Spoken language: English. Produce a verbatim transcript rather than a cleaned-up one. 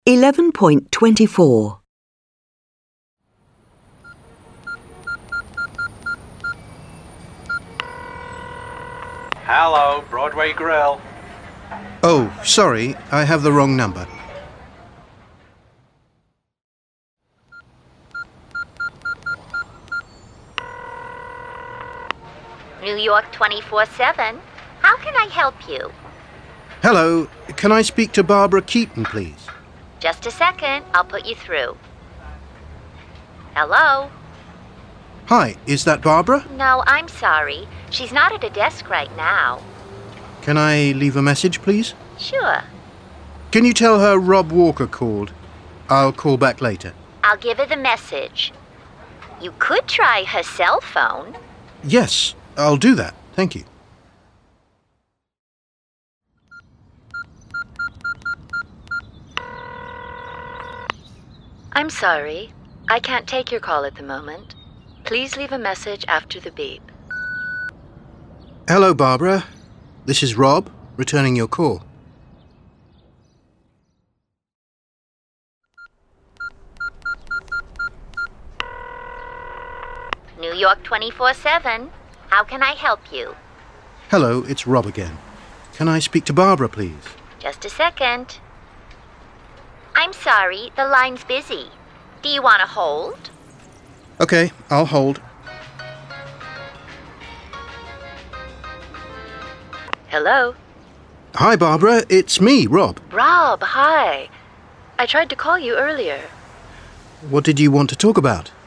eleven point two four. Hello, Broadway Grill. Oh, sorry, I have the wrong number. New York twenty-four seven. How can I help you? Hello, can I speak to Barbara Keaton, please? Just a second, I'll put you through. Hello? Hi, is that Barbara? No, I'm sorry. She's not at a desk right now. Can I leave a message, please? Sure. Can you tell her Rob Walker called? I'll call back later. I'll give her the message. You could try her cell phone. Yes, I'll do that. Thank you. I'm sorry. I can't take your call at the moment. Please leave a message after the beep. Hello, Barbara. This is Rob, returning your call. New York twenty-four seven. How can I help you? Hello, it's Rob again. Can I speak to Barbara, please? Just a second. I'm sorry, the line's busy. Do you want to hold? Okay, I'll hold. Hello? Hi, Barbara. It's me, Rob. Rob, hi. I tried to call you earlier. What did you want to talk about?